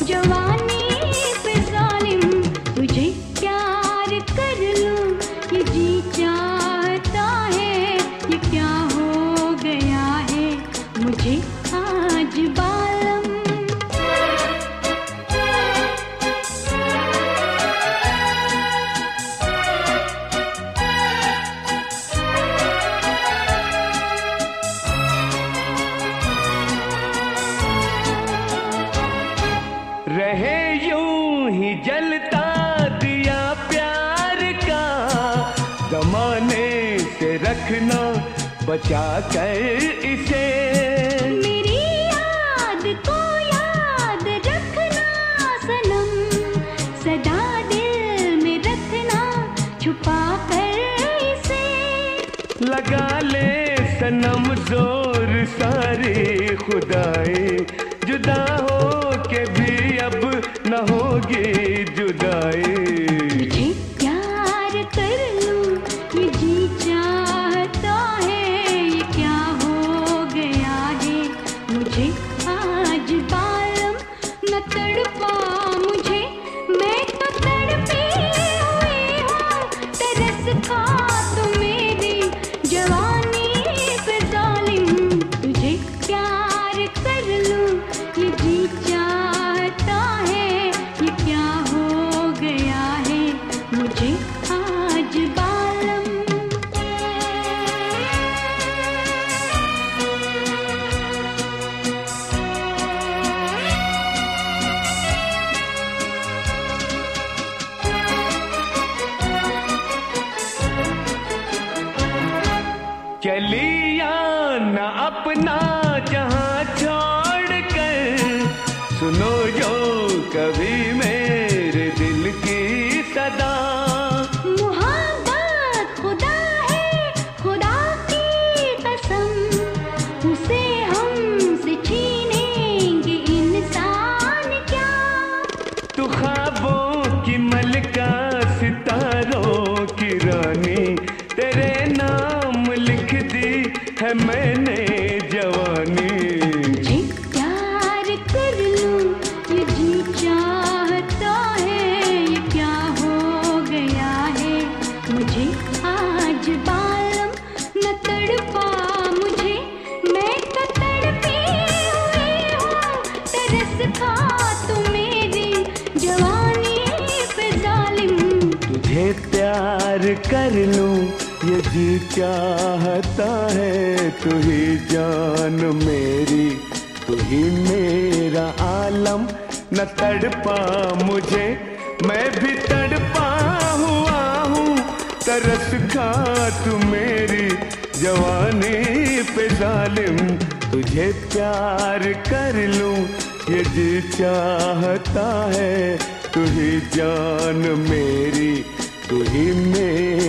जवानी पे जालिम, तुझे प्यार कर लूं ये जी चाहता है। ये क्या हो गया है मुझे आज बालम। रहे यूं ही जलता दिया प्यार का, जमाने से रखना बचा कर इसे। मेरी याद को याद रखना सनम, सदा दिल में रखना छुपा कर इसे। लगा ले सनम जोर सारी खुदाई, जुदा हो के भी अब न होगी जुदाई। तुझे प्यार कर लूं ये जी चाहता है। ये क्या हो गया है मुझे आज बालम। न तड़पा मुझे, मैं तो तड़पी हुई हूँ। तरस खा तो मेरी जवानी पे जालिम, तुझे प्यार कर लूं ये जी चाहता है। ये क्या हो गया है मुझे आज बालम। चली या न अपना जहां छोड़ कर, सुनो जो कभी मेरे दिल की सदा। मुहब्बत खुदा है, खुदा की कसम, उसे हमसे छीनेंगे इंसान क्या। तू ख्वाबों की मलका सितारों की रानी, तेरे नाम लिख दी है मैंने जवानी। तुझे प्यार कर लूं ये जी चाहता है। ये क्या हो गया है मुझे आज बालम। न तड़पा मुझे, मैं तो तड़पी हुई हूँ। तरस खा तो मेरी जवानी पे जालिम। तुझे प्यार कर लूं ये जी चाहता है। तू ही जान मेरी, तू ही मेरा आलम। न तड़पा मुझे, मैं भी तड़पा हुआ हूँ। तरस खा तू मेरी जवानी पे जालिम। तुझे प्यार कर लूं ये जी चाहता है। तू ही जान मेरी, तू ही मेरी